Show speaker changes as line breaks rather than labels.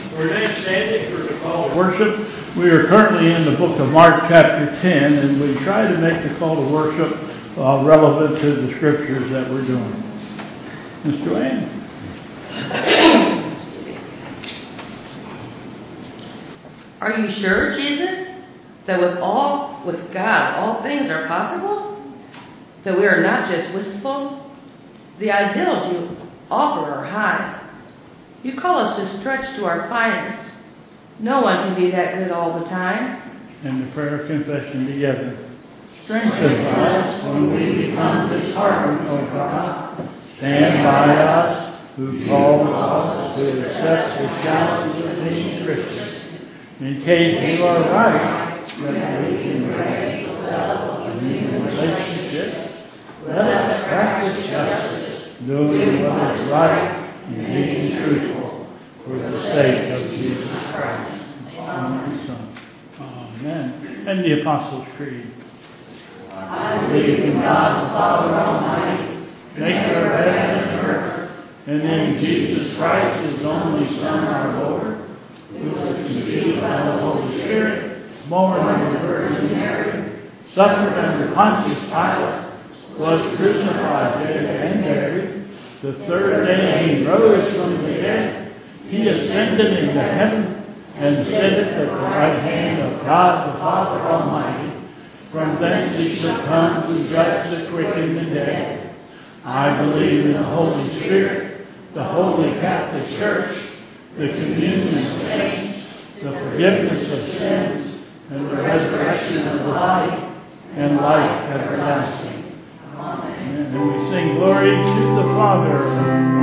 We're now standing for the call to worship. We are currently in the book of Mark chapter 10, and we try to make the call to worship relevant to the scriptures that we're doing. Ms. Joanne?
Are you sure, Jesus, that with God all things are possible? That we are not just wistful? The ideals you offer are high. You call us to stretch to our finest. No one can be that good all the time.
And the prayer of confession together. Strengthen us when we become disheartened, O God. Stand by us who call us to accept the challenge of being Christians. In case you are right, that we can embrace the love of human relationships, let us practice justice, doing what is right and being truthful for the sake of Jesus Christ. Amen. Amen. And the Apostles' Creed.
I believe in God the Father Almighty, maker of heaven and earth, and in Jesus Christ, his only Son, our Lord, who was conceived by the Holy Spirit, born of the Virgin Mary, suffered under Pontius Pilate, was crucified, dead, and buried. The third day he rose from the dead. He ascended into heaven and sitteth at the right hand of God the Father Almighty. From thence he shall come to judge the quick and the dead. I believe in the Holy Spirit, the Holy Catholic Church, the communion of saints, the forgiveness of sins, and the resurrection of the body, and life everlasting. Amen. And we sing glory to the Father,